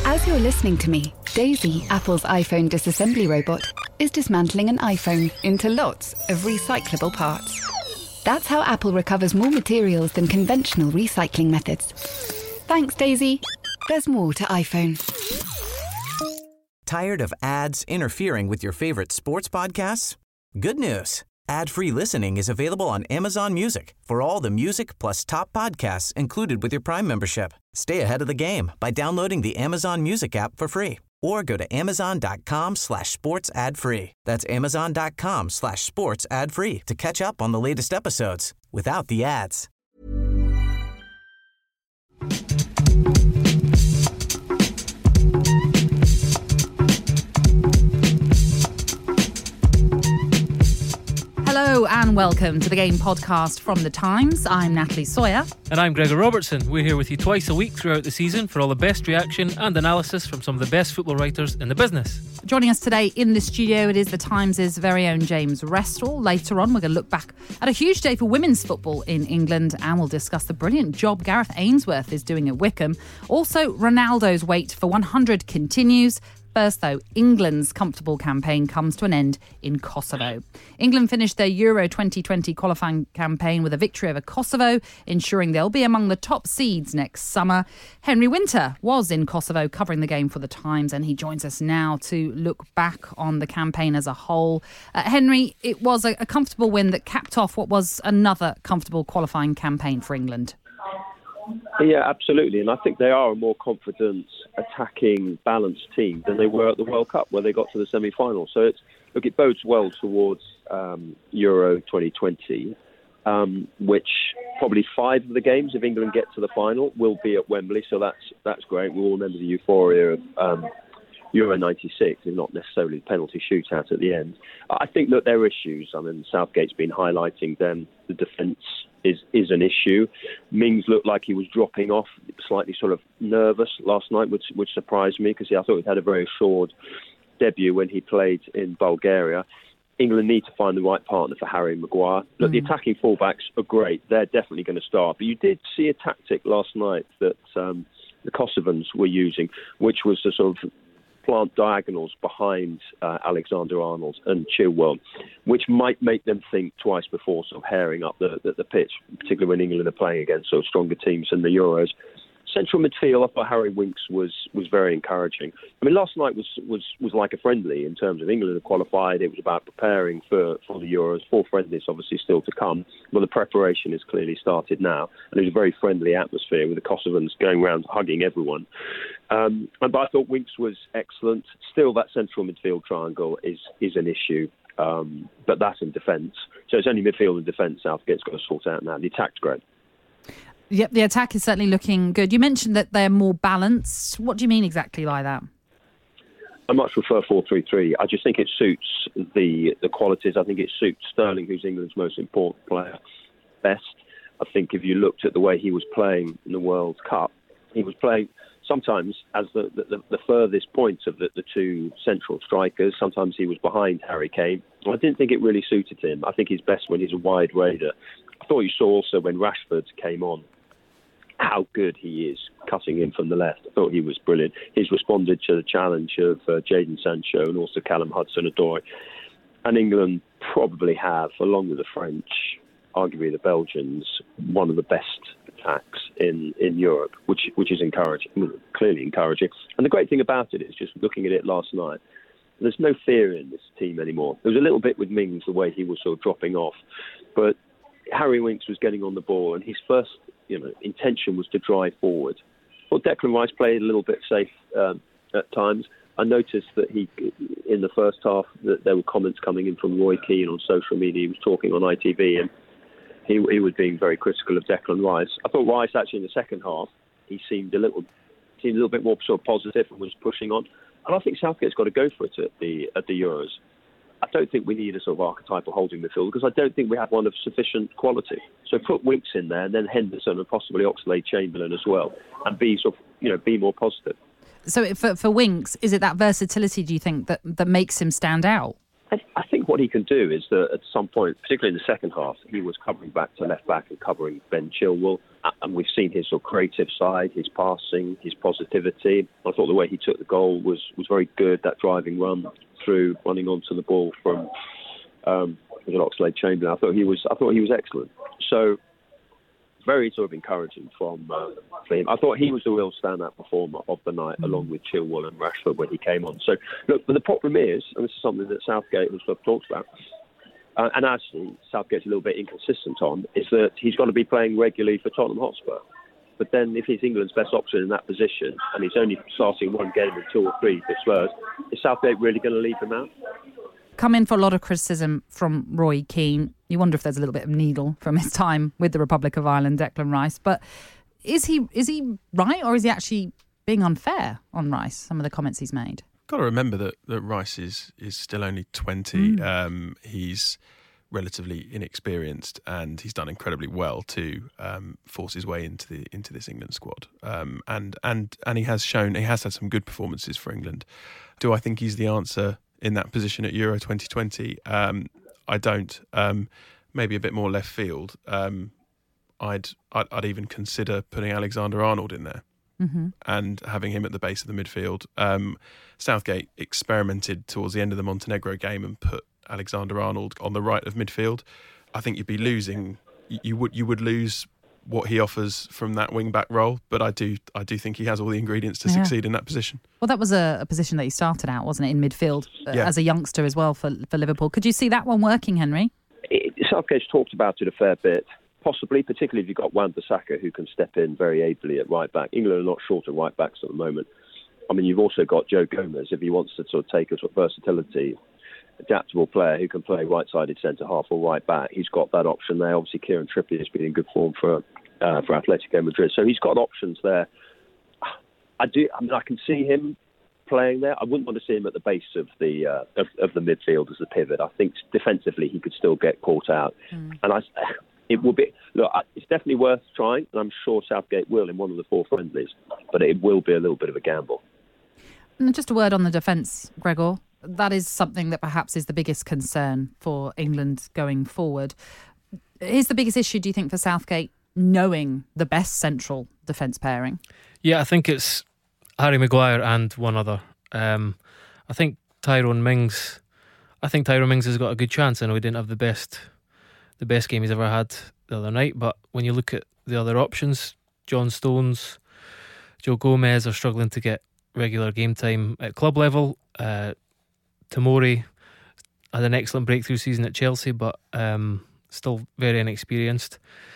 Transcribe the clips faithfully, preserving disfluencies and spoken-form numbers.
As you're listening to me, Daisy, Apple's iPhone disassembly robot, is dismantling an iPhone into lots of recyclable parts. That's how Apple recovers more materials than conventional recycling methods. Thanks, Daisy. There's more to iPhone. Tired of ads interfering with your favorite sports podcasts? Good news. Ad-free listening is available on Amazon Music for all the music plus top podcasts included with your Prime membership. Stay ahead of the game by downloading the Amazon Music app for free or go to amazon.com slash sports ad free. That's amazon.com slash sports ad free to catch up on the latest episodes without the ads. Hello and welcome to the Game Podcast from The Times. I'm Natalie Sawyer. And I'm Gregor Robertson. We're here with you twice a week throughout the season for all the best reaction and analysis from some of the best football writers in the business. Joining us today in the studio, it is The Times' very own James Restall. Later on, we're going to look back at a huge day for women's football in England and we'll discuss the brilliant job Gareth Ainsworth is doing at Wycombe. Also, Ronaldo's wait for one hundred continues. First, though, England's comfortable campaign comes to an end in Kosovo. England finished their Euro twenty twenty qualifying campaign with a victory over Kosovo, ensuring they'll be among the top seeds next summer. Henry Winter was in Kosovo covering the game for The Times, and he joins us now to look back on the campaign as a whole. Uh, Henry, it was a, a comfortable win that capped off what was another comfortable qualifying campaign for England. Yeah, absolutely. And I think they are a more confident, attacking, balanced team than they were at the World Cup, where they got to the semi-final. So, it's, look, it bodes well towards um, Euro twenty twenty, um, which probably five of the games, if England get to the final, will be at Wembley. So that's that's great. We all remember the euphoria of um, Euro ninety-six, and not necessarily the penalty shootout at the end. I think that there are issues. I mean, Southgate's been highlighting them. The defence is is an issue. Mings looked like he was dropping off, slightly sort of nervous last night, which which surprised me because I thought he had a very assured debut when he played in Bulgaria. England need to find the right partner for Harry Maguire. Look, mm. the attacking fullbacks are great. They're definitely going to start. But you did see a tactic last night that um, the Kosovans were using, which was the sort of plant diagonals behind uh, Alexander-Arnold and Chilwell, which might make them think twice before sort of herring up the, the, the pitch, particularly when England are playing against sort of stronger teams in the Euros. Central midfield, I thought Harry Winks was was very encouraging. I mean, last night was was was like a friendly in terms of England had qualified. It was about preparing for, for the Euros. Four friendlies obviously still to come, but the preparation has clearly started now. And it was a very friendly atmosphere with the Kosovans going around hugging everyone. Um, and but I thought Winks was excellent. Still, that central midfield triangle is is an issue. Um, but that's in defence. So it's only midfield and defence Southgate's got to sort out now. The attack's great. Yep, the attack is certainly looking good. You mentioned that they're more balanced. What do you mean exactly by that? I much prefer four three three. I just think it suits the the qualities. I think it suits Sterling, who's England's most important player, best. I think if you looked at the way he was playing in the World Cup, he was playing sometimes as the, the, the furthest point of the, the two central strikers. Sometimes he was behind Harry Kane. I didn't think it really suited him. I think he's best when he's a wide raider. I thought you saw also when Rashford came on how good he is cutting in from the left. I thought he was brilliant. He's responded to the challenge of uh, Jadon Sancho and also Callum Hudson-Odoi. And England probably have, along with the French, arguably the Belgians, one of the best attacks in, in Europe, which which is encouraging, clearly encouraging. And the great thing about it is, just looking at it last night, there's no fear in this team anymore. There was a little bit with Mings, the way he was sort of dropping off. But Harry Winks was getting on the ball, and his first you know, intention was to drive forward. Well, Declan Rice played a little bit safe um, at times. I noticed that he, in the first half, that there were comments coming in from Roy Keane on social media. He was talking on I T V, and he, he was being very critical of Declan Rice. I thought Rice, actually, in the second half, he seemed a little, seemed a little bit more sort of positive and was pushing on. And I think Southgate's got to go for it at the at the Euros. I don't think we need a sort of archetypal holding midfield because I don't think we have one of sufficient quality. So put Winks in there, and then Henderson and possibly Oxlade-Chamberlain as well, and be sort of, you know, be more positive. So for for Winks, is it that versatility, do you think, that, that makes him stand out? I, I think what he can do is that at some point, particularly in the second half, he was covering back to left back and covering Ben Chilwell. And we've seen his sort of creative side, his passing, his positivity. I thought the way he took the goal was, was very good, that driving run through, running onto the ball from um, Oxlade-Chamberlain. I thought he was I thought he was excellent. So very sort of encouraging from uh, for him. I thought he was the real standout performer of the night, along with Chilwell and Rashford when he came on. So, look, but the problem is, and this is something that Southgate has sort of talked about, uh, and actually Southgate's a little bit inconsistent on, is that he's going to be playing regularly for Tottenham Hotspur. But then if he's England's best option in that position, and he's only starting one game in two or three for Spurs, is Southgate really going to leave him out? Come in for a lot of criticism from Roy Keane. You wonder if there's a little bit of needle from his time with the Republic of Ireland, Declan Rice. But is he is he right, or is he actually being unfair on Rice, some of the comments he's made? Got to remember that, that Rice is, is still only twenty. Mm. Um, he's relatively inexperienced, and he's done incredibly well to um, force his way into the into this England squad. Um, and and and he has shown he has had some good performances for England. Do I think he's the answer in that position at Euro twenty twenty? Um, I don't. Um, maybe a bit more left field. Um, I'd, I'd I'd even consider putting Alexander-Arnold in there mm-hmm. and having him at the base of the midfield. Um, Southgate experimented towards the end of the Montenegro game and put Alexander-Arnold on the right of midfield. I think you'd be losing. You would you would lose what he offers from that wing-back role, but I do I do think he has all the ingredients to yeah. succeed in that position. Well, that was a, a position that he started out, wasn't it, in midfield uh, yeah. as a youngster as well for for Liverpool. Could you see that one working, Henry? It, Southgate's talked about it a fair bit, possibly, particularly if you've got Wan-Bissaka who can step in very ably at right-back. England are not short of right-backs at the moment. I mean, you've also got Joe Gomez, if he wants to sort of take a sort of versatility, adaptable player who can play right-sided centre-half or right-back. He's got that option there. Obviously, Kieran Trippier has been in good form for uh, for Atletico Madrid, so he's got options there. I do. I mean, I can see him playing there. I wouldn't want to see him at the base of the uh, of, of the midfield as the pivot. I think defensively he could still get caught out, mm. and I. It will be look. It's definitely worth trying, and I'm sure Southgate will in one of the four friendlies. But it will be a little bit of a gamble. And just a word on the defence, Gregor. That is something that perhaps is the biggest concern for England going forward. Is the biggest issue, do you think, for Southgate knowing the best central defence pairing? Yeah, I think it's Harry Maguire and one other. Um, I think Tyrone Mings. I think Tyrone Mings has got a good chance. I know he didn't have the best, the best game he's ever had the other night, but when you look at the other options, John Stones, Joe Gomez are struggling to get regular game time at club level. Uh, Tomori had an excellent breakthrough season at Chelsea, but um, still very inexperienced.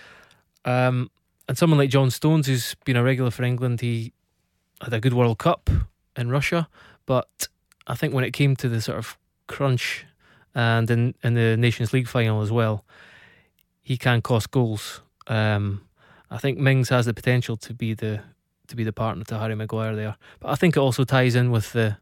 Um, and someone like John Stones, who's been a regular for England, he had a good World Cup in Russia, but I think when it came to the sort of crunch and in, in the Nations League final as well, he can cost goals. Um, I think Mings has the potential to be the to be the partner to Harry Maguire there, but I think it also ties in with the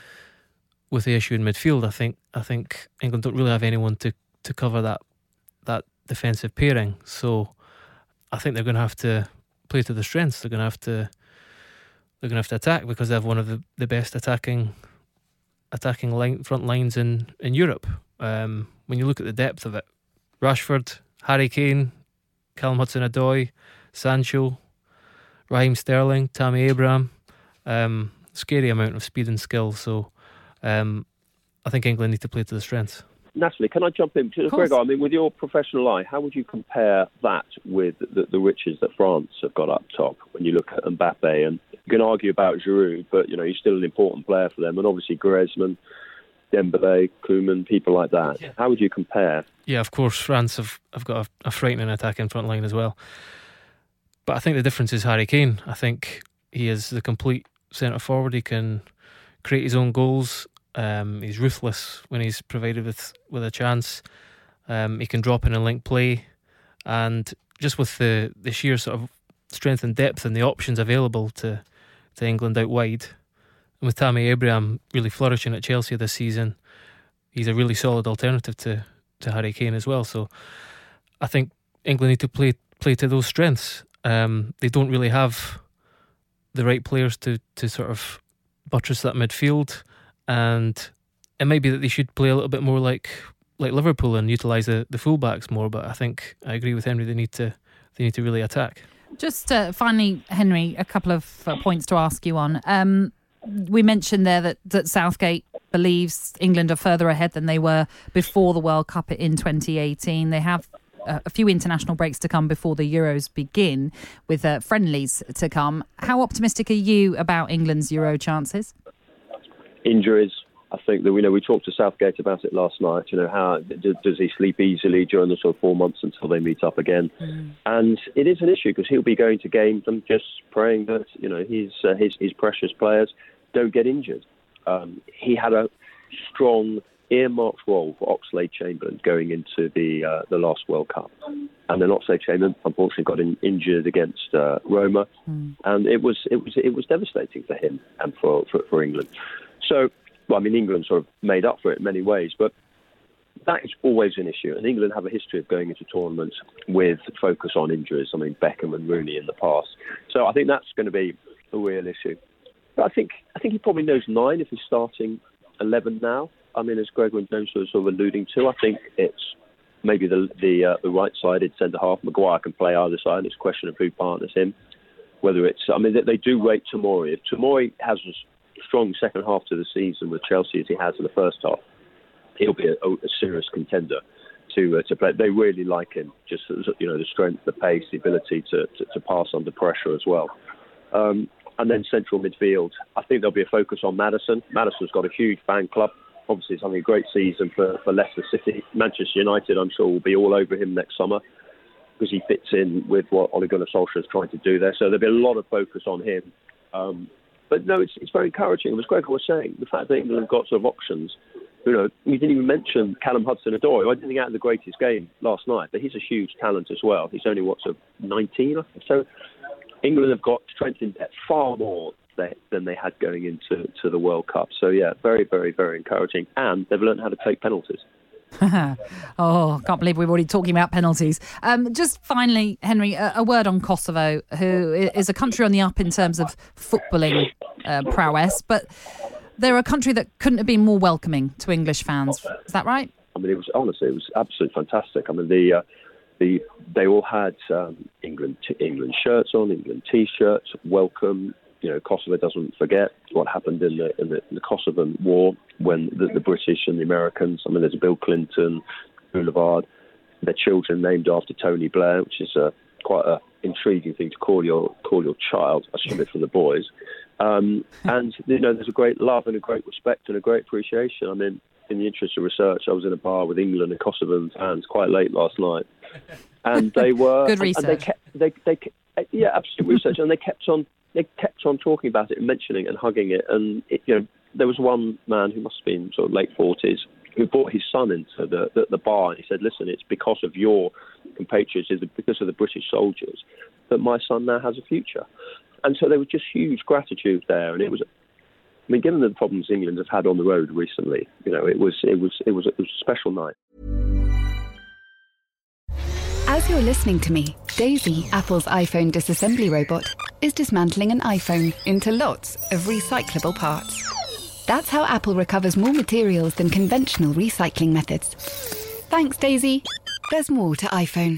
with the issue in midfield. I think I think England don't really have anyone to, to cover that that defensive pairing, so I think they're going to have to play to their strengths. They're going to have to they're going to have to attack because they have one of the, the best attacking attacking line, front lines in in Europe. Um, when you look at the depth of it, Rashford, Harry Kane, Callum Hudson-Odoi, Sancho, Raheem Sterling, Tammy Abraham, um, scary amount of speed and skill. So um, I think England need to play to the strengths. Natalie, can I jump in? Gregor, I mean, with your professional eye, how would you compare that with the, the riches that France have got up top when you look at Mbappe? And you can argue about Giroud, but you know he's still an important player for them. And obviously Griezmann, Dembélé, Koeman, people like that. Yeah. How would you compare? Yeah, of course, France have, have got a, a frightening attacking front line as well. But I think the difference is Harry Kane. I think he is the complete centre forward. He can create his own goals. Um, he's ruthless when he's provided with, with a chance. Um, he can drop in and link play, and just with the, the sheer sort of strength and depth and the options available to, to England out wide, and with Tammy Abraham really flourishing at Chelsea this season, he's a really solid alternative to, to Harry Kane as well. So I think England need to play play to those strengths. Um, they don't really have the right players to, to sort of buttress that midfield. And it might be that they should play a little bit more like like Liverpool and utilise the, the fullbacks more. But I think I agree with Henry. They need to they need to really attack. Just uh, finally, Henry, a couple of uh, points to ask you on. Um, we mentioned there that, that Southgate believes England are further ahead than they were before the World Cup in twenty eighteen. They have uh, a few international breaks to come before the Euros begin, with uh, friendlies to come. How optimistic are you about England's Euro chances? Injuries. I think that we know we talked to Southgate about it last night. You know, how does he sleep easily during the sort of four months until they meet up again? Mm. And it is an issue because he'll be going to games and just praying that you know his uh, his his precious players don't get injured. Um, he had a strong earmarked role for Oxlade-Chamberlain going into the uh, the last World Cup, and then Oxlade-Chamberlain unfortunately got in, injured against uh, Roma, mm. and it was it was it was devastating for him and for for, for England. So. Well, I mean, England sort of made up for it in many ways, but that is always an issue. And England have a history of going into tournaments with focus on injuries. I mean, Beckham and Rooney in the past. So I think that's going to be a real issue. But I think I think he probably knows nine if he's starting eleven now. I mean, as Gregor Jones was sort of alluding to, I think it's maybe the the, uh, the right-sided centre-half. Maguire can play either side. It's a question of who partners him. Whether it's, I mean, they, they do rate Tomori. If Tomori has a strong second half to the season with Chelsea as he has in the first half, he'll be a, a serious contender to uh, to play. They really like him, just you know the strength, the pace, the ability to, to, to pass under pressure as well. Um, and then central midfield, I think there'll be a focus on Maddison. Maddison's got a huge fan club. Obviously, it's having a great season for, for Leicester City. Manchester United, I'm sure, will be all over him next summer because he fits in with what Ole Gunnar Solskjaer is trying to do there. So there'll be a lot of focus on him. Um, But no, it's it's very encouraging. As Gregor was saying, the fact that England got sort of options. You know, you didn't even mention Callum Hudson-Odoi, who I didn't think had the greatest game last night, but he's a huge talent as well. He's only, what, sort of nineteen, I think. So England have got strength in depth far more they, than they had going into to the World Cup. So, yeah, very, very, very encouraging. And they've learned how to take penalties. Oh, I can't believe we're already talking about penalties. Um, just finally, Henry, a, a word on Kosovo, who is a country on the up in terms of footballing uh, prowess, but they're a country that couldn't have been more welcoming to English fans. Is that right? I mean, it was honestly, it was absolutely fantastic. I mean, the uh, the they all had um, England t- England shirts on, England T-shirts, welcome. You know, Kosovo doesn't forget what happened in the in the, in the Kosovan War when the, the British and the Americans. I mean, there's Bill Clinton, Boulevard, their children named after Tony Blair, which is a, quite an intriguing thing to call your call your child. I assume it for the boys. Um, and you know, there's a great love and a great respect and a great appreciation. I mean, in the interest of research, I was in a bar with England and Kosovan fans quite late last night, and they were good research. And, and they kept, they, they, yeah, absolute research, and they kept on. They kept on talking about it and mentioning it and hugging it. And, it, you know, there was one man who must have been sort of late forties who brought his son into the, the, the bar and he said, listen, it's because of your compatriots, it's because of the British soldiers that my son now has a future. And so there was just huge gratitude there. And it was, I mean, given the problems England have had on the road recently, you know, it was, it was, it was, it was a special night. As you're listening to me, Daisy, Apple's iPhone disassembly robot, is dismantling an iPhone into lots of recyclable parts. That's how Apple recovers more materials than conventional recycling methods. Thanks, Daisy. There's more to iPhone.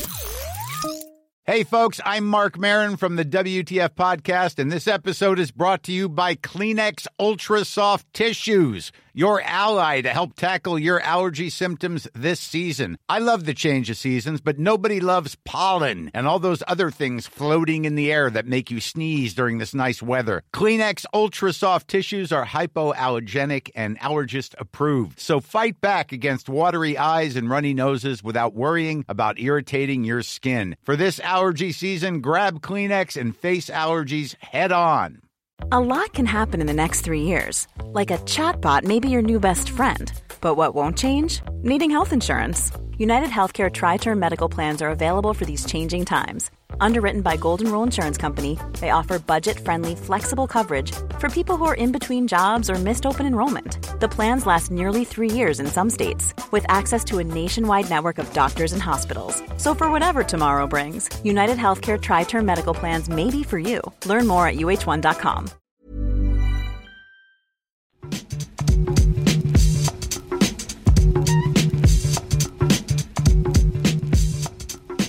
Hey, folks, I'm Mark Maron from the W T F Podcast, and this episode is brought to you by Kleenex Ultra Soft Tissues, your ally to help tackle your allergy symptoms this season. I love the change of seasons, but nobody loves pollen and all those other things floating in the air that make you sneeze during this nice weather. Kleenex Ultra Soft Tissues are hypoallergenic and allergist approved, so fight back against watery eyes and runny noses without worrying about irritating your skin. For this allergy season, grab Kleenex and face allergies head on. A lot can happen in the next three years. Like a chatbot may be your new best friend. But what won't change? Needing health insurance. United Healthcare Tri-Term Medical Plans are available for these changing times. Underwritten by Golden Rule Insurance Company, they offer budget-friendly, flexible coverage for people who are in between jobs or missed open enrollment. The plans last nearly three years in some states, with access to a nationwide network of doctors and hospitals. So for whatever tomorrow brings, United Healthcare Tri-Term Medical Plans may be for you. Learn more at U H one dot com.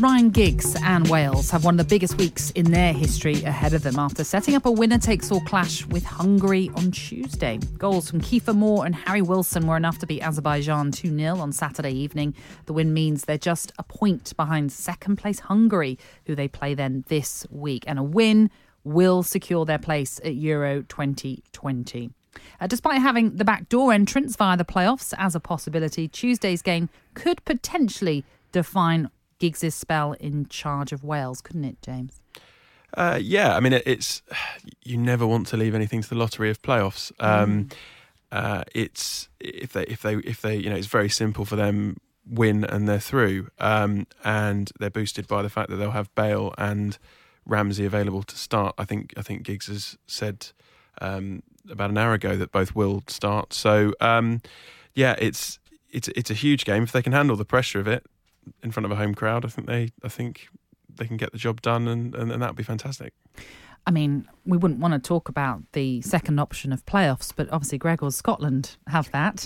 Ryan Giggs and Wales have one of the biggest weeks in their history ahead of them after setting up a winner-takes-all clash with Hungary on Tuesday. Goals from Kiefer Moore and Harry Wilson were enough to beat Azerbaijan two nil on Saturday evening. The win means they're just a point behind second-place Hungary, who they play then this week. And a win will secure their place at Euro twenty twenty. Uh, despite having the backdoor entrance via the playoffs as a possibility, Tuesday's game could potentially define Giggs' spell in charge of Wales, couldn't it, James? Uh, yeah, I mean, it, it's you never want to leave anything to the lottery of playoffs. Um, mm. uh, it's if they if they if they you know it's very simple for them. Win and they're through, um, and they're boosted by the fact that they'll have Bale and Ramsey available to start. I think I think Giggs has said um, about an hour ago that both will start. So um, yeah, it's it's it's a huge game if they can handle the pressure of it in front of a home crowd. I think they I think they can get the job done, and and, and that would be fantastic. I mean, we wouldn't want to talk about the second option of playoffs, but obviously Gregor's Scotland have that.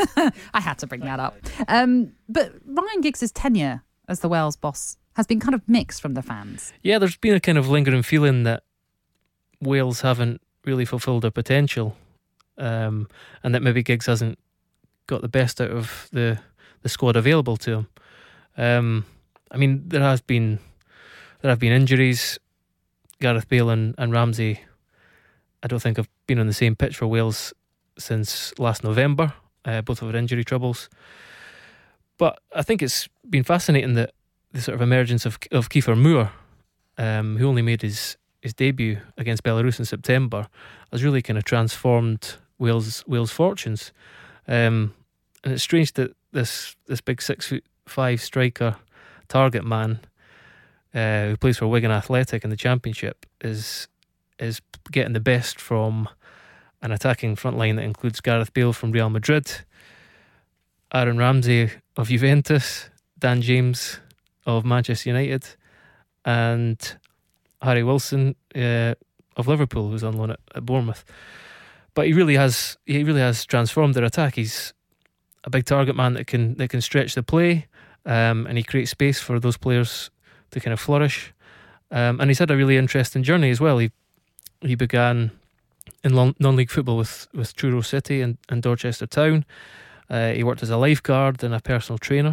I had to bring that up. Um, but Ryan Giggs' tenure as the Wales boss has been kind of mixed from the fans. Yeah, there's been a kind of lingering feeling that Wales haven't really fulfilled their potential, um, and that maybe Giggs hasn't got the best out of the, the squad available to him. Um, I mean, there has been there have been injuries. Gareth Bale and, and Ramsey, I don't think have been on the same pitch for Wales since last November. Uh, both have had injury troubles. But I think it's been fascinating that the sort of emergence of of Kiefer Moore, um, who only made his, his debut against Belarus in September, has really kind of transformed Wales Wales' fortunes. Um, and it's strange that this this big six foot five striker target man, Uh, who plays for Wigan Athletic in the Championship, is is getting the best from an attacking front line that includes Gareth Bale from Real Madrid, Aaron Ramsey of Juventus, Dan James of Manchester United, and Harry Wilson uh, of Liverpool, who's on loan at, at Bournemouth. But he really has he really has transformed their attack. He's a big target man that can that can stretch the play, um, and he creates space for those players to kind of flourish, um, and he's had a really interesting journey as well. He he began in non-league football with, with Truro City and, and Dorchester Town. Uh, he worked as a lifeguard and a personal trainer.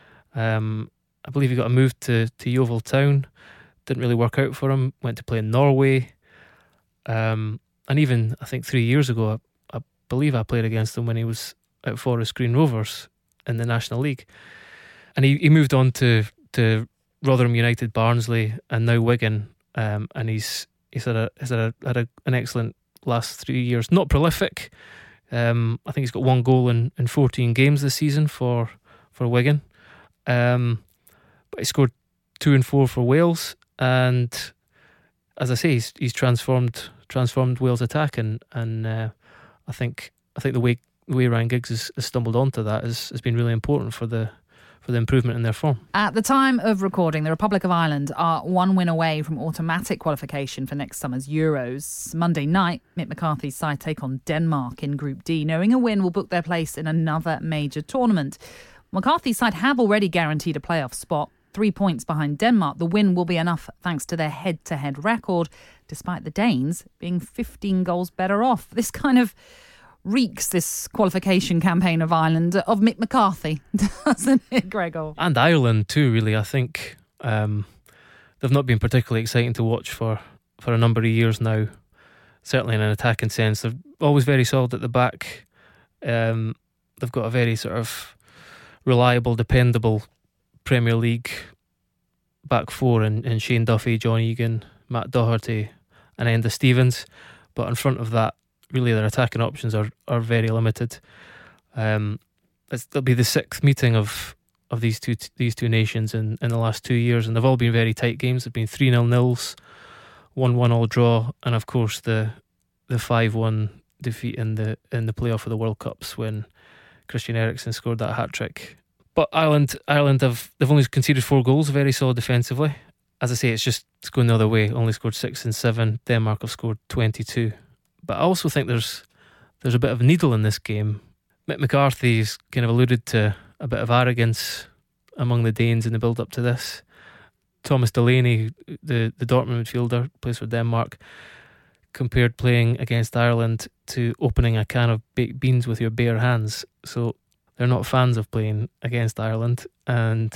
Um, I believe he got a move to, to Yeovil Town. Didn't really work out for him. Went to play in Norway, um, and even I think three years ago, I, I believe I played against him when he was at Forest Green Rovers in the National League, and he, he moved on to to Rotherham United, Barnsley, and now Wigan, um, and he's he's had a he's had, a, had a, an excellent last three years. Not prolific. Um, I think he's got one goal in, in fourteen games this season for for Wigan, um, but he scored two and four for Wales. And as I say, he's, he's transformed transformed Wales' attack, and and uh, I think I think the way the way Ryan Giggs has, has stumbled onto that has, has been really important for the. for the improvement in their form. At the time of recording, the Republic of Ireland are one win away from automatic qualification for next summer's Euros. Monday night, Mick McCarthy's side take on Denmark in Group D, knowing a win will book their place in another major tournament. McCarthy's side have already guaranteed a playoff spot, three points behind Denmark. The win will be enough thanks to their head-to-head record, despite the Danes being fifteen goals better off. This kind of reeks, this qualification campaign of Ireland, of Mick McCarthy, doesn't it, Gregor? And Ireland too, really. I think um, they've not been particularly exciting to watch for, for a number of years now, certainly in an attacking sense. They're always very solid at the back. Um, they've got a very sort of reliable, dependable Premier League back four in, in Shane Duffy, John Egan, Matt Doherty and Enda Stevens. But in front of that, really their attacking options are, are very limited. Um, it's, it'll be the sixth meeting of, of these two these two nations in, in the last two years, and they've all been very tight games. They've been three nil nils, one one all draw, and of course the the five one defeat in the in the playoff of the World Cups when Christian Eriksen scored that hat trick. But Ireland Ireland have they've only conceded four goals, very solid defensively. As I say, it's just it's going the other way. Only scored six and seven. Denmark have scored twenty-two. But I also think there's there's a bit of a needle in this game. Mick McCarthy's kind of alluded to a bit of arrogance among the Danes in the build-up to this. Thomas Delaney, the, the Dortmund midfielder, plays for Denmark, compared playing against Ireland to opening a can of baked beans with your bare hands. So they're not fans of playing against Ireland, and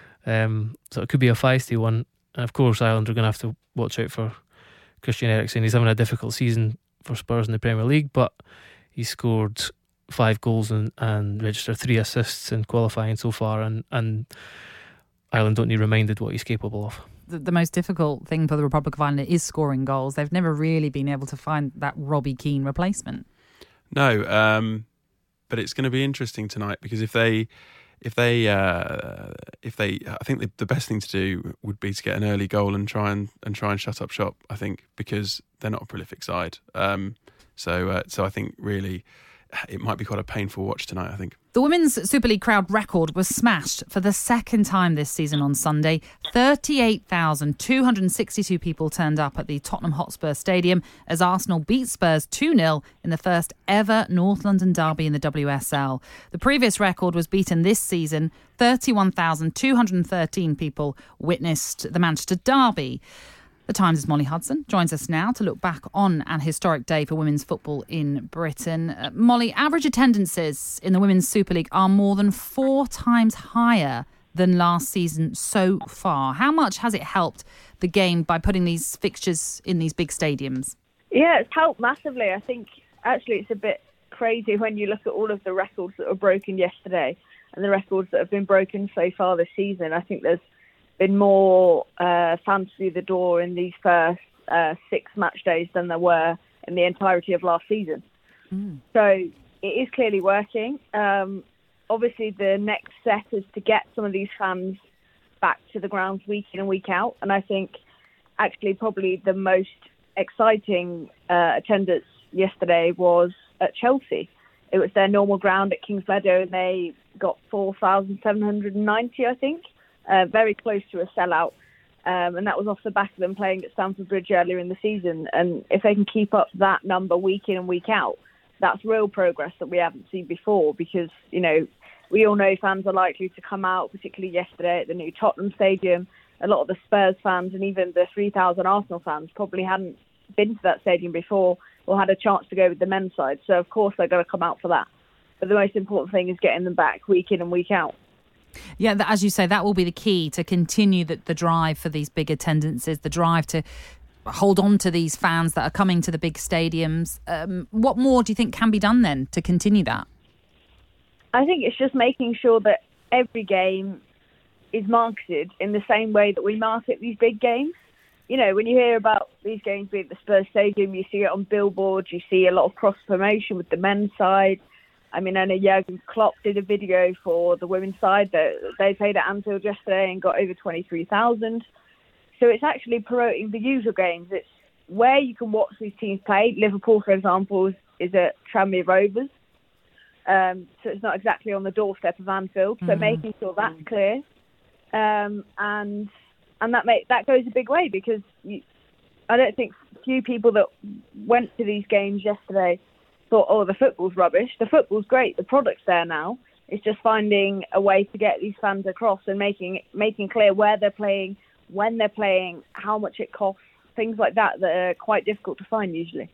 um, so it could be a feisty one. And of course, Ireland are going to have to watch out for Christian Eriksen. He's having a difficult season for Spurs in the Premier League, but he scored five goals and, and registered three assists in qualifying so far, and, and Ireland don't need reminded what he's capable of. The, the most difficult thing for the Republic of Ireland is scoring goals. They've never really been able to find that Robbie Keane replacement. No, um, but it's going to be interesting tonight, because if they, if they, uh, if they, I think the, the best thing to do would be to get an early goal and try and and try and shut up shop. I think, because they're not a prolific side. Um, so, uh, so I think really, it might be quite a painful watch tonight, I think. The Women's Super League crowd record was smashed for the second time this season on Sunday. thirty-eight thousand two hundred sixty-two people turned up at the Tottenham Hotspur Stadium as Arsenal beat Spurs two nil in the first ever North London derby in the W S L. The previous record was beaten this season. thirty-one thousand two hundred thirteen people witnessed the Manchester derby. The Times' Molly Hudson joins us now to look back on an historic day for women's football in Britain. Uh, Molly, average attendances in the Women's Super League are more than four times higher than last season so far. How much has it helped the game by putting these fixtures in these big stadiums? Yeah, it's helped massively. I think actually it's a bit crazy when you look at all of the records that were broken yesterday and the records that have been broken so far this season. I think there's been more uh, fans through the door in these first uh, six match days than there were in the entirety of last season. Mm. So it is clearly working. Um, obviously, the next step is to get some of these fans back to the grounds week in and week out. And I think actually probably the most exciting uh, attendance yesterday was at Chelsea. It was their normal ground at Kings Meadow, and they got four thousand seven hundred ninety, I think. Uh, very close to a sellout, um, and that was off the back of them playing at Stamford Bridge earlier in the season. And if they can keep up that number week in and week out, that's real progress that we haven't seen before, because, you know, we all know fans are likely to come out, particularly yesterday at the new Tottenham Stadium. A lot of the Spurs fans and even the three thousand Arsenal fans probably hadn't been to that stadium before or had a chance to go with the men's side. So, of course, they're going to come out for that. But the most important thing is getting them back week in and week out. Yeah, as you say, that will be the key to continue the, the drive for these big attendances, the drive to hold on to these fans that are coming to the big stadiums. Um, what more do you think can be done then to continue that? I think it's just making sure that every game is marketed in the same way that we market these big games. You know, when you hear about these games being at the Spurs Stadium, you see it on billboards, you see a lot of cross-promotion with the men's side. I mean, I know Jurgen Klopp did a video for the women's side that they played at Anfield yesterday and got over twenty-three thousand. So it's actually promoting the usual games. It's where you can watch these teams play. Liverpool, for example, is at Tranmere Rovers. Um, so it's not exactly on the doorstep of Anfield. So mm-hmm. making sure that's clear. Um, and and that make, that goes a big way, because you, I don't think few people that went to these games yesterday thought, oh, the football's rubbish. The football's great. The product's there now. It's just finding a way to get these fans across and making making clear where they're playing, when they're playing, how much it costs, things like that that are quite difficult to find usually.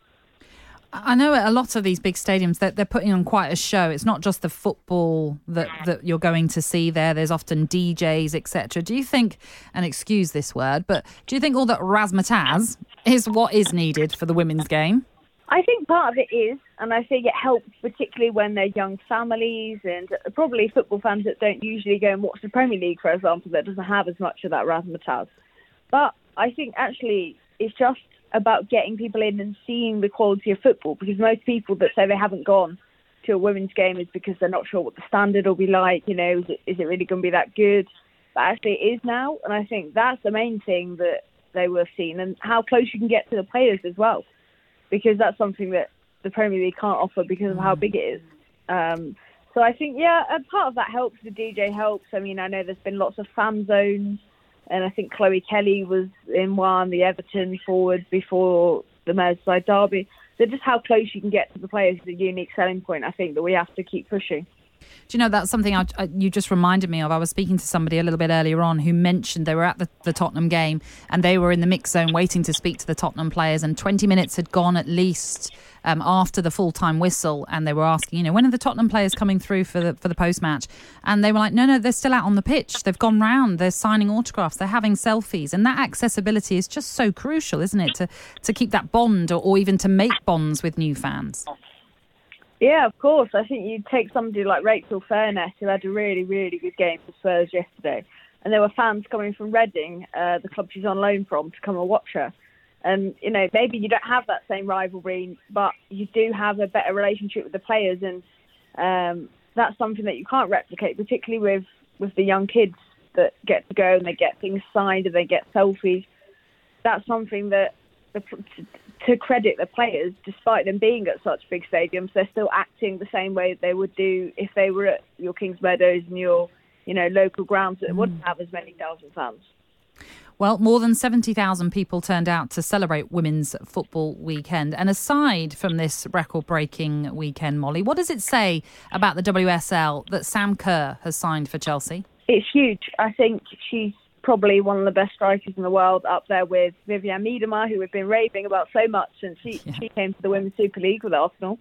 I know a lot of these big stadiums, that they're putting on quite a show. It's not just the football that, that you're going to see there. There's often D Js, et cetera. Do you think, and excuse this word, but do you think all that razzmatazz is what is needed for the women's game? I think part of it is, and I think it helps particularly when they're young families and probably football fans that don't usually go and watch the Premier League, for example, that doesn't have as much of that razzmatazz. But I think actually it's just about getting people in and seeing the quality of football, because most people that say they haven't gone to a women's game is because they're not sure what the standard will be like. You know, is it, is it really going to be that good? But actually it is now, and I think that's the main thing that they were seeing, and how close you can get to the players as well, because that's something that the Premier League can't offer because of how big it is. Um, so I think, yeah, a part of that helps. The D J helps. I mean, I know there's been lots of fan zones, and I think Chloe Kelly was in one, the Everton forward before the Merseyside derby. So just how close you can get to the players is a unique selling point, I think, that we have to keep pushing. Do you know, that's something I, I, you just reminded me of. I was speaking to somebody a little bit earlier on who mentioned they were at the, the Tottenham game and they were in the mix zone waiting to speak to the Tottenham players, and twenty minutes had gone at least um, after the full-time whistle, and they were asking, you know, when are the Tottenham players coming through for the for the post-match? And they were like, no, no, they're still out on the pitch. They've gone round. They're signing autographs. They're having selfies. And that accessibility is just so crucial, isn't it, to, to keep that bond or, or even to make bonds with new fans? Yeah, of course. I think you take somebody like Rachel Fairness, who had a really, really good game for Spurs yesterday, and there were fans coming from Reading, uh, the club she's on loan from, to come and watch her. And, you know, maybe you don't have that same rivalry, but you do have a better relationship with the players, and um, that's something that you can't replicate, particularly with, with the young kids that get to go and they get things signed and they get selfies. That's something that, the, to credit the players, despite them being at such big stadiums, they're still acting the same way they would do if they were at your Kings Meadows and your, you know, local grounds that mm. wouldn't have as many thousand fans. Well, more than seventy thousand people turned out to celebrate Women's Football Weekend. And aside from this record-breaking weekend, Molly, what does it say about the W S L that Sam Kerr has signed for Chelsea? It's huge. I think she's probably one of the best strikers in the world, up there with Vivianne Miedema, who we've been raving about so much since she, yeah. she came to the Women's Super League with Arsenal.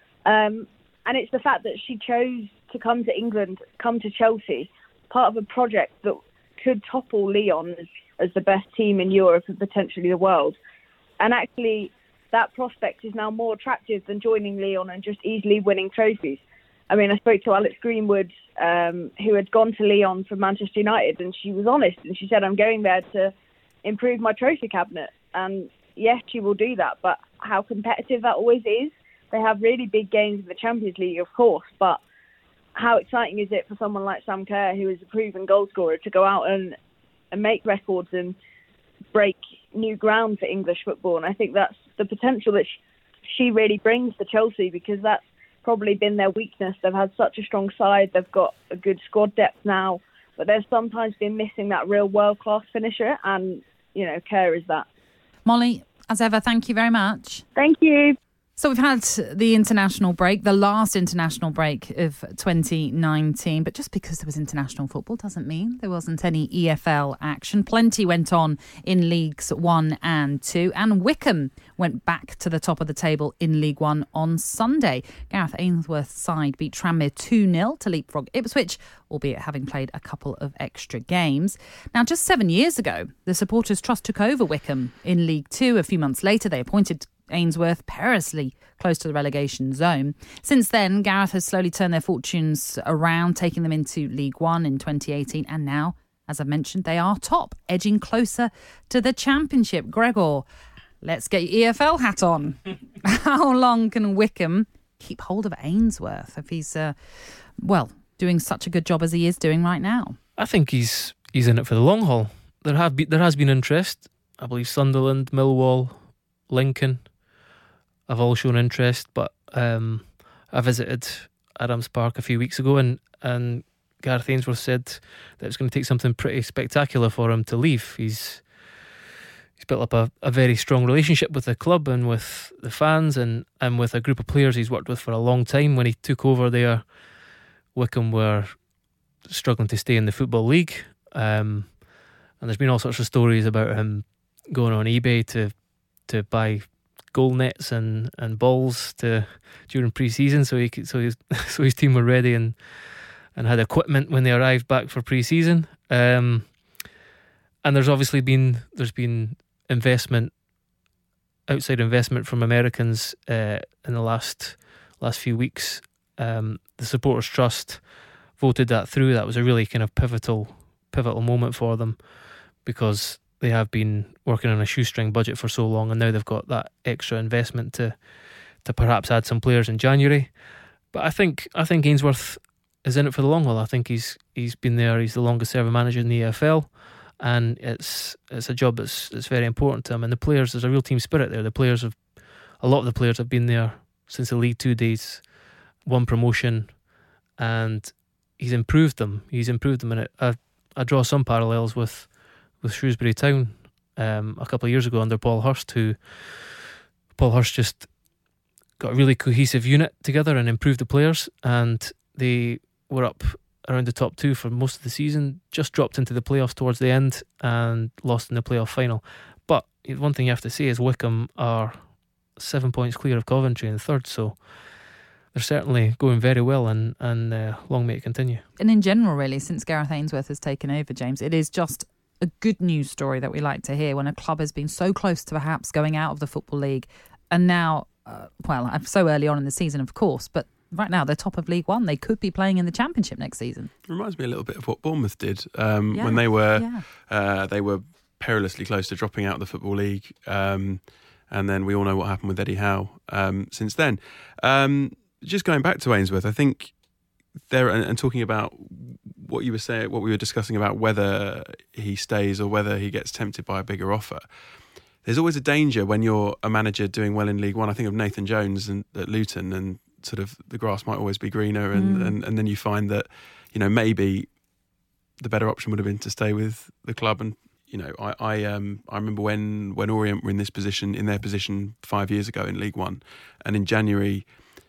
Um, and it's the fact that she chose to come to England, come to Chelsea, part of a project that could topple Lyon as, as the best team in Europe and potentially the world. And actually, that prospect is now more attractive than joining Lyon and just easily winning trophies. I mean, I spoke to Alex Greenwood, um, who had gone to Lyon from Manchester United, and she was honest, and she said, I'm going there to improve my trophy cabinet. And yes, she will do that, but how competitive that always is. They have really big games in the Champions League, of course, but how exciting is it for someone like Sam Kerr, who is a proven goal scorer, to go out and, and make records and break new ground for English football? And I think that's the potential that she really brings to Chelsea, because that's probably been their weakness. They've had such a strong side. They've got a good squad depth now, but they've sometimes been missing that real world-class finisher, and, you know, Kerr is that. Molly, as ever, thank you very much. Thank you. So we've had the international break, the last international break of twenty nineteen. But just because there was international football doesn't mean there wasn't any E F L action. Plenty went on in Leagues One and Two. And Wycombe went back to the top of the table in League One on Sunday. Gareth Ainsworth's side beat Tranmere two nil to leapfrog Ipswich, albeit having played a couple of extra games. Now, just seven years ago, the Supporters Trust took over Wycombe in League Two. A few months later, they appointed Ainsworth perilously close to the relegation zone. Since then, Gareth has slowly turned their fortunes around, taking them into League One in twenty eighteen. And now, as I've mentioned, they are top, edging closer to the Championship. Gregor, let's get your E F L hat on. How long can Wycombe keep hold of Ainsworth if he's, uh, well, doing such a good job as he is doing right now? I think he's he's in it for the long haul. There have be, there has been interest. I believe Sunderland, Millwall, Lincoln have all shown interest, but um, I visited Adams Park a few weeks ago, and, and Gareth Ainsworth said that it's going to take something pretty spectacular for him to leave. He's he's built up a, a very strong relationship with the club and with the fans, and, and with a group of players he's worked with for a long time. When he took over there, Wycombe were struggling to stay in the Football League, um, and there's been all sorts of stories about him going on eBay to to buy goal nets and, and balls to during pre-season, so he could, so his so his team were ready and and had equipment when they arrived back for pre-season. Um, and there's obviously been there's been investment, outside investment from Americans uh, in the last last few weeks. Um, the Supporters Trust voted that through. That was a really kind of pivotal pivotal moment for them, because they have been working on a shoestring budget for so long, and now they've got that extra investment to to perhaps add some players in January. But I think I think Ainsworth is in it for the long haul. I think he's he's been there. He's the longest serving manager in the E F L, and it's it's a job that's that's very important to him. And the players, there's a real team spirit there. The players have a lot of the players have been there since the League Two days, won promotion, and he's improved them. He's improved them, and it, I I draw some parallels with. with Shrewsbury Town um, a couple of years ago under Paul Hurst, who Paul Hurst just got a really cohesive unit together and improved the players, and they were up around the top two for most of the season, just dropped into the playoffs towards the end and lost in the playoff final. But one thing you have to say is Wycombe are seven points clear of Coventry in third, so they're certainly going very well, and, and uh, long may it continue. And in general, really, since Gareth Ainsworth has taken over, James, it is just a good news story that we like to hear when a club has been so close to perhaps going out of the Football League, and now, uh, well, so early on in the season, of course, but right now they're top of League One. They could be playing in the Championship next season. It reminds me a little bit of what Bournemouth did um, yeah, when they were yeah. uh, they were perilously close to dropping out of the Football League, um, and then we all know what happened with Eddie Howe um, since then. Um, just going back to Ainsworth, I think there and, and talking about what you were saying, what we were discussing about whether he stays or whether he gets tempted by a bigger offer. There's always a danger when you're a manager doing well in League One. I think of Nathan Jones and, at Luton, and sort of the grass might always be greener, and, mm. and, and then you find that, you know, maybe the better option would have been to stay with the club. And you know, I I, um, I remember when when Orient were in this position, in their position five years ago in League One, and in January,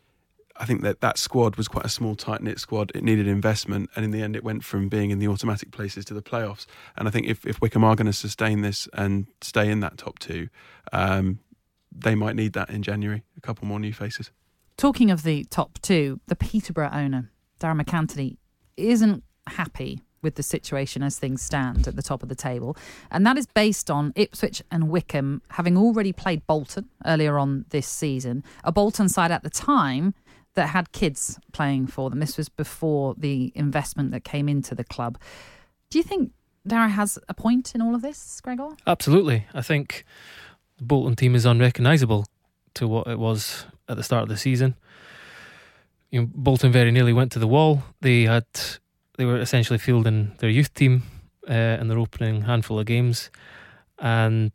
I think that that squad was quite a small, tight-knit squad. It needed investment, and in the end it went from being in the automatic places to the playoffs. And I think if, if Wycombe are going to sustain this and stay in that top two, um, they might need that in January, a couple more new faces. Talking of the top two, the Peterborough owner, Darren McAntony, isn't happy with the situation as things stand at the top of the table. And that is based on Ipswich and Wycombe having already played Bolton earlier on this season. A Bolton side at the time that had kids playing for them. This was before the investment that came into the club. Do you think Darren has a point in all of this, Gregor? Absolutely. I think the Bolton team is unrecognisable to what it was at the start of the season. You know, Bolton very nearly went to the wall. They had, they were essentially fielding their youth team uh, in their opening handful of games, and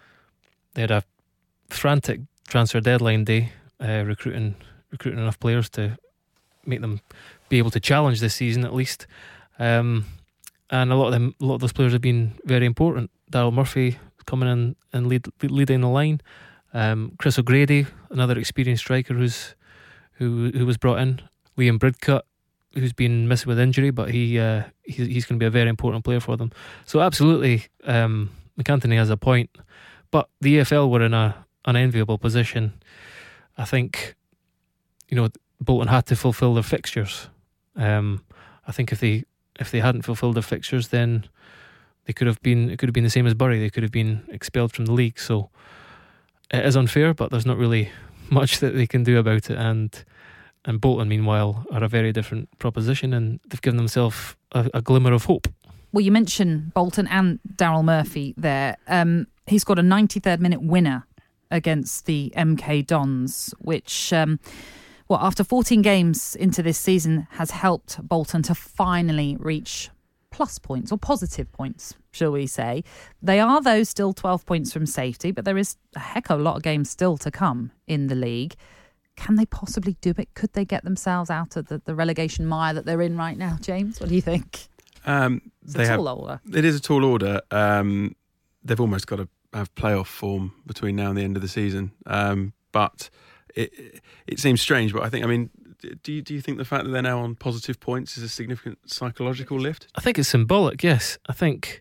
they had a frantic transfer deadline day, uh, recruiting recruiting enough players to make them be able to challenge this season at least. Um, and a lot of them, a lot of those players have been very important. Daryl Murphy coming in and lead, leading the line. Um, Chris O'Grady, another experienced striker who's who who was brought in. Liam Bridcut, who's been missing with injury, but he uh, he, he's going to be a very important player for them. So absolutely, um, McAntony has a point. But the E F L were in a unenviable position. I think, you know, Bolton had to fulfil their fixtures. Um, I think if they if they hadn't fulfilled their fixtures, then they could have been. It could have been the same as Bury. They could have been expelled from the league. So it is unfair, but there's not really much that they can do about it. And and Bolton, meanwhile, are a very different proposition, and they've given themselves a, a glimmer of hope. Well, you mentioned Bolton and Daryl Murphy there. Um, he's got a ninety-third minute winner against the M K Dons, which, um, well, after fourteen games into this season, has helped Bolton to finally reach plus points, or positive points, shall we say. They are, though, still twelve points from safety, but there is a heck of a lot of games still to come in the league. Can they possibly do it? Could they get themselves out of the, the relegation mire that they're in right now, James? What do you think? Um, it's they a have, tall order. It is a tall order. Um, they've almost got to have playoff form between now and the end of the season. Um, but it it seems strange. But I think, I mean, do you, do you think the fact that they're now on positive points is a significant psychological lift? I think it's symbolic, yes. I think,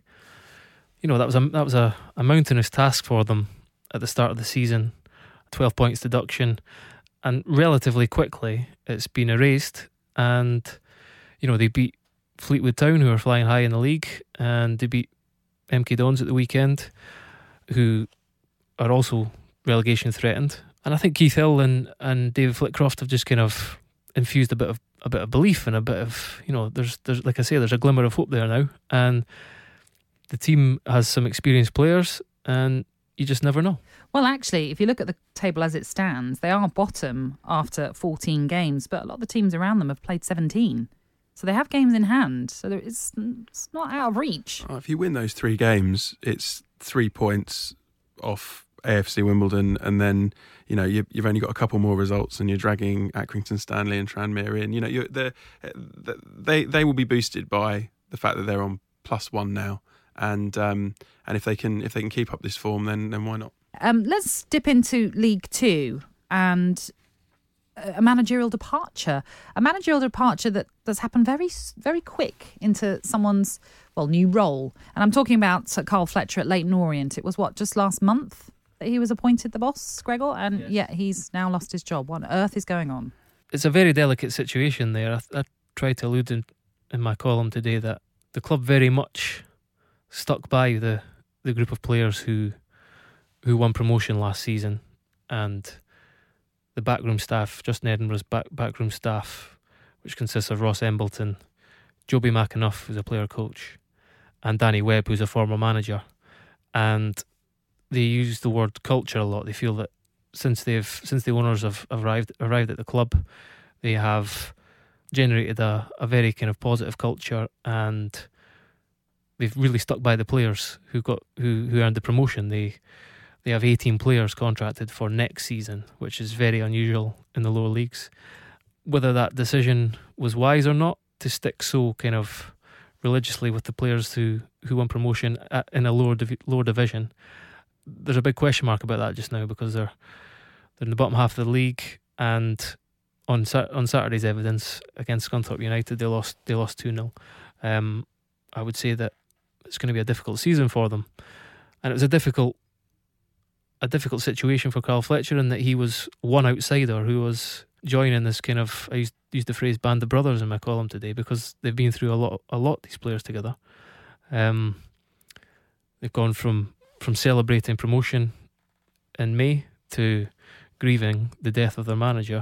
you know, that was a, that was a, a mountainous task for them at the start of the season. twelve points deduction. And relatively quickly, it's been erased. And, you know, they beat Fleetwood Town, who are flying high in the league, and they beat M K Dons at the weekend, who are also relegation threatened. And I think Keith Hill and, and David Flitcroft have just kind of infused a bit of a bit of belief and a bit of, you know, there's there's like I say, there's a glimmer of hope there now, and the team has some experienced players, and you just never know. Well, actually, if you look at the table as it stands, they are bottom after fourteen games, but a lot of the teams around them have played seventeen. So they have games in hand. So it's, it's not out of reach. Oh, if you win those three games, it's three points off A F C Wimbledon, and then, you know, you, you've only got a couple more results, and you're dragging Accrington Stanley and Tranmere in. You know, you're, they they will be boosted by the fact that they're on plus one now, and um, and if they can if they can keep up this form, then then why not? Um, let's dip into League Two, and a managerial departure, a managerial departure that that's happened very, very quick into someone's, well, new role. And I'm talking about Carl Fletcher at Leyton Orient. It was what, just last month that he was appointed the boss, Gregor, and yes. yet he's now lost his job. What on earth is going on? It's a very delicate situation there. I, I tried to allude in, in my column today that the club very much stuck by the, the group of players who who won promotion last season, and the backroom staff, Justin Edinburgh's back, backroom staff, which consists of Ross Embleton, Joby McAnuff, who's a player coach, and Danny Webb, who's a former manager. And they use the word culture a lot. They feel that since they've since the owners have arrived arrived at the club, they have generated a, a very kind of positive culture, and they've really stuck by the players who got who, who earned the promotion. They They have eighteen players contracted for next season, which is very unusual in the lower leagues. Whether that decision was wise or not, to stick so kind of religiously with the players who, who won promotion at, in a lower div- lower division, there's a big question mark about that just now, because they're they're in the bottom half of the league, and on on Saturday's evidence against Scunthorpe United, they lost they lost two nil. Um, I would say that it's going to be a difficult season for them, and it was a difficult. a difficult situation for Carl Fletcher in that he was one outsider who was joining this kind of, I used, used the phrase band of brothers in my column today, because they've been through a lot, a lot these players together. Um, they've gone from, from celebrating promotion in May to grieving the death of their manager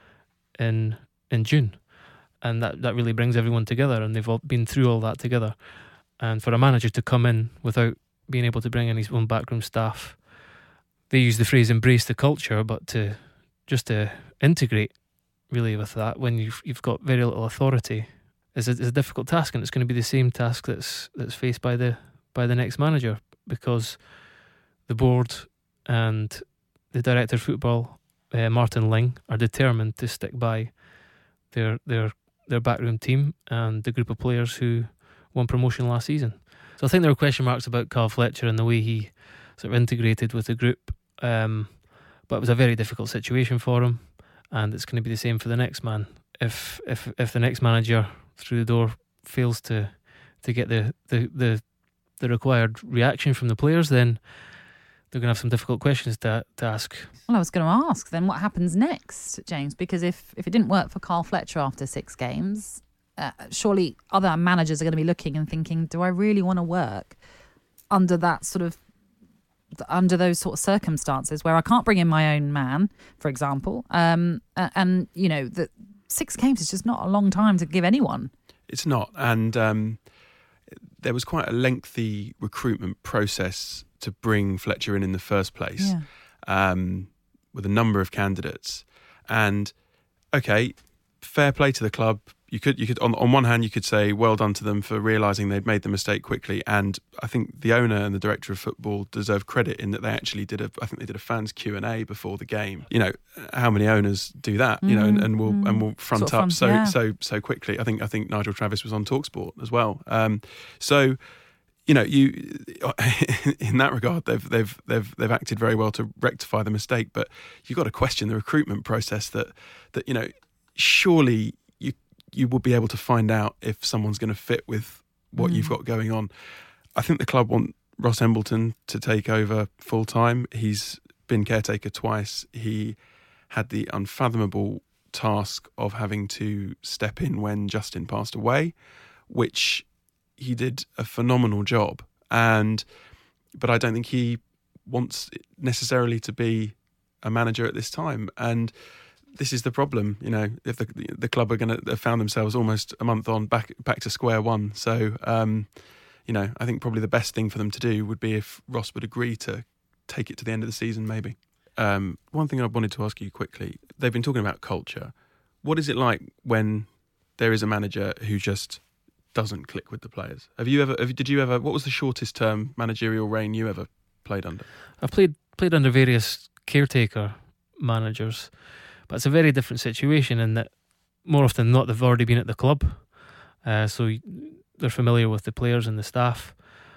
in in June, and that, that really brings everyone together, and they've all been through all that together. And for a manager to come in without being able to bring in his own backroom staff, they use the phrase embrace the culture, but to just to integrate really with that when you've, you've got very little authority is a, is a difficult task, and it's going to be the same task that's that's faced by the by the next manager, because the board and the director of football, uh, Martin Ling, are determined to stick by their their their backroom team and the group of players who won promotion last season. So I think there were question marks about Carl Fletcher and the way he sort of integrated with the group. Um, but it was a very difficult situation for him, and it's going to be the same for the next man. If if if the next manager through the door fails to to get the the the, the required reaction from the players, then they're going to have some difficult questions to to ask. Well, I was going to ask then what happens next, James, because if if it didn't work for Carl Fletcher after six games, uh, surely other managers are going to be looking and thinking, do I really want to work under that sort of under those sort of circumstances where I can't bring in my own man, for example, um, and, you know, the six games is just not a long time to give anyone. It's not, and um, there was quite a lengthy recruitment process to bring Fletcher in in the first place, yeah. um, with a number of candidates. And, okay, fair play to the club. You could, you could, on on one hand, you could say well done to them for realising they'd made the mistake quickly, and I think the owner and the director of football deserve credit in that they actually did a, I think they did a fans Q and A before the game. You know, how many owners do that? You know, and, and will mm. and will front sort of up front, so yeah. so so quickly. I think I think Nigel Travis was on TalkSport as well. Um, so. You know, you in that regard, they've they've they've they've acted very well to rectify the mistake. But you've got to question the recruitment process. That that you know, surely you you will be able to find out if someone's going to fit with what mm. you've got going on. I think the club want Ross Embleton to take over full time. He's been caretaker twice. He had the unfathomable task of having to step in when Justin passed away, which. He did a phenomenal job, and but I don't think he wants necessarily to be a manager at this time. And this is the problem, you know. If the the club are going to have found themselves almost a month on back back to square one, so um, you know, I think probably the best thing for them to do would be if Ross would agree to take it to the end of the season, maybe. Um, one thing I wanted to ask you quickly: they've been talking about culture. What is it like when there is a manager who just doesn't click with the players? Have you ever? Have, did you ever? What was the shortest term managerial reign you ever played under? I've played played under various caretaker managers, but it's a very different situation in that more often than not they've already been at the club, uh, so they're familiar with the players and the staff,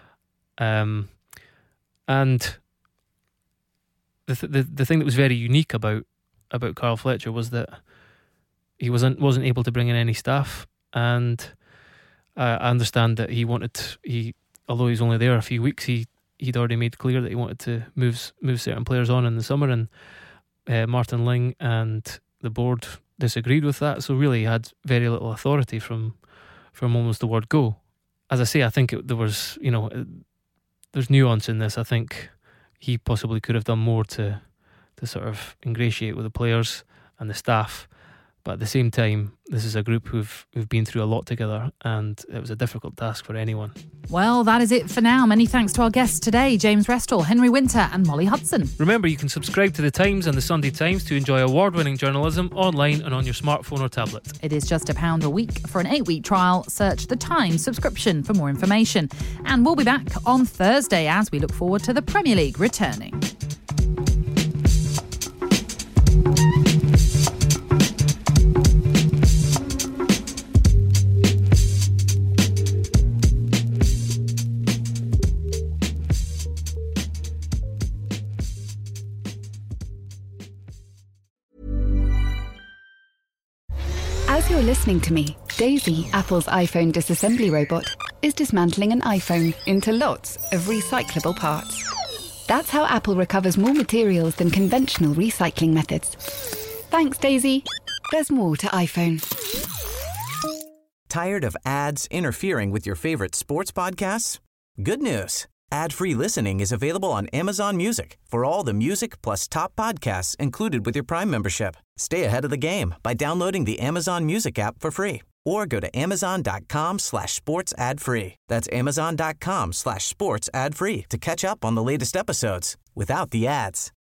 um, and the th- the the thing that was very unique about about Carl Fletcher was that he wasn't wasn't able to bring in any staff, and uh, I understand that he wanted he although he's only there a few weeks, he he'd already made clear that he wanted to move move certain players on in the summer, and uh, Martin Ling and the board disagreed with that. So really, he had very little authority from from almost the word go. As I say, I think it, there was you know there's nuance in this. I think he possibly could have done more to to sort of ingratiate with the players and the staff. But at the same time, this is a group who've who've been through a lot together, and it was a difficult task for anyone. Well, that is it for now. Many thanks to our guests today, James Restall, Henry Winter and Molly Hudson. Remember, you can subscribe to The Times and The Sunday Times to enjoy award-winning journalism online and on your smartphone or tablet. It is just a pound a week. For an eight-week trial, search The Times subscription for more information. And we'll be back on Thursday as we look forward to the Premier League returning. As you're listening to me, Daisy, Apple's iPhone disassembly robot, is dismantling an iPhone into lots of recyclable parts. That's how Apple recovers more materials than conventional recycling methods. Thanks, Daisy. There's more to iPhone. Tired of ads interfering with your favorite sports podcasts? Good news. Ad-free listening is available on Amazon Music for all the music plus top podcasts included with your Prime membership. Stay ahead of the game by downloading the Amazon Music app for free or go to amazon.com slash sports ad free. That's amazon.com slash sports ad free to catch up on the latest episodes without the ads.